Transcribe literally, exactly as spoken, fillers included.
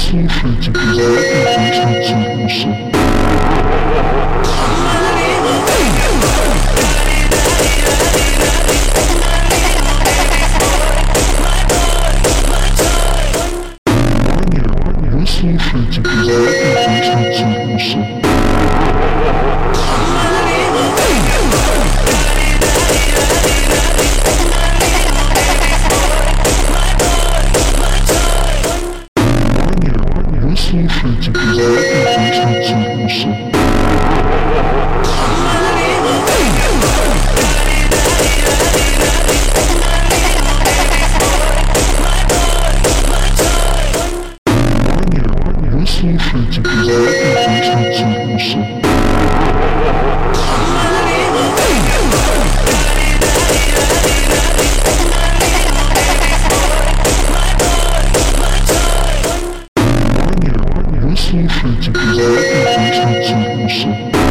слушайте безопасный циркуса. Вы слушаете безопасный циркуса. Вы слушаете безопасный циркуса. Вы слушаете безопасный циркуса. Вы слушаете безопасный циркуса.